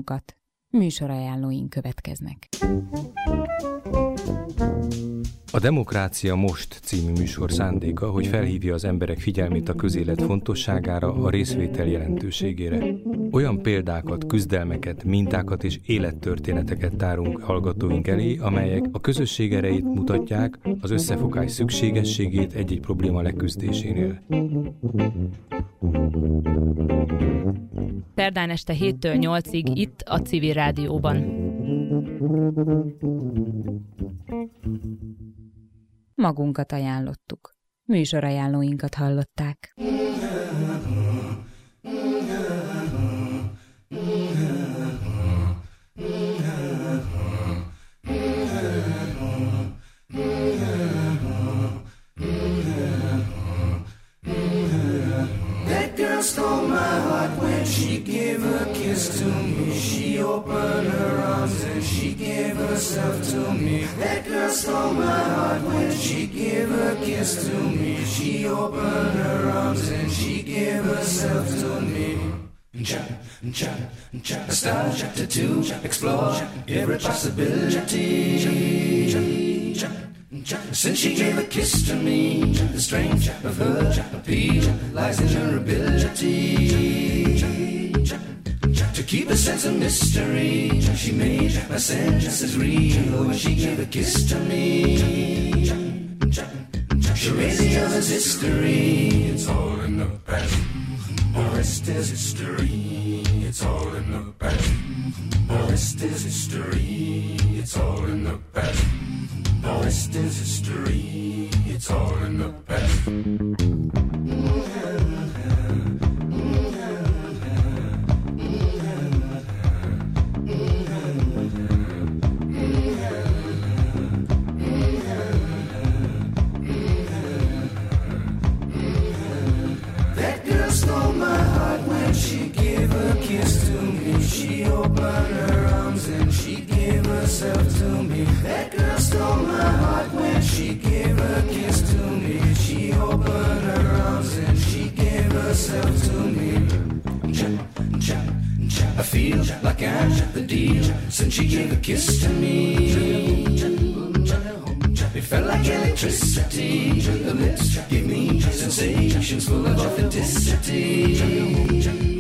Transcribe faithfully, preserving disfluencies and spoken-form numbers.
magunkat. Műsorajánlóink következnek. A Demokrácia Most című műsor szándéka, hogy felhívja az emberek figyelmét a közélet fontosságára, a részvétel jelentőségére. Olyan példákat, küzdelmeket, mintákat és élettörténeteket tárunk hallgatóink elé, amelyek a közösség erejét mutatják, az összefogás szükségességét egy-egy probléma leküzdésénél. Szerdán este héttől nyolcig itt a Civil Rádióban. Magunkat ajánlottuk. Műsorajánlóinkat hallották. Stole my heart when she gave a kiss to me. She opened her arms and she gave herself to me. That girl stole my heart when she gave a kiss to me. She opened her arms and she gave herself to me. Start chapter two, explore every possibility. Since she gave a kiss to me, the strength of her appeal lies in her ability to keep a sense of mystery. She made my senses real when she gave a kiss to me. She made the others history. It's all in the past. The rest is history. It's all in the past. The rest is history. It's all in the past. The rest is history. It's all in the past. That girl stole my heart when she gave a kiss to me. She opened her arms and she gave herself to me. That girl stole my heart when she gave a kiss to me. She opened her arms and she gave herself to me. I feel like I'm the deal since she gave a kiss to me. It felt like electricity. The lips gave me sensations full of authenticity.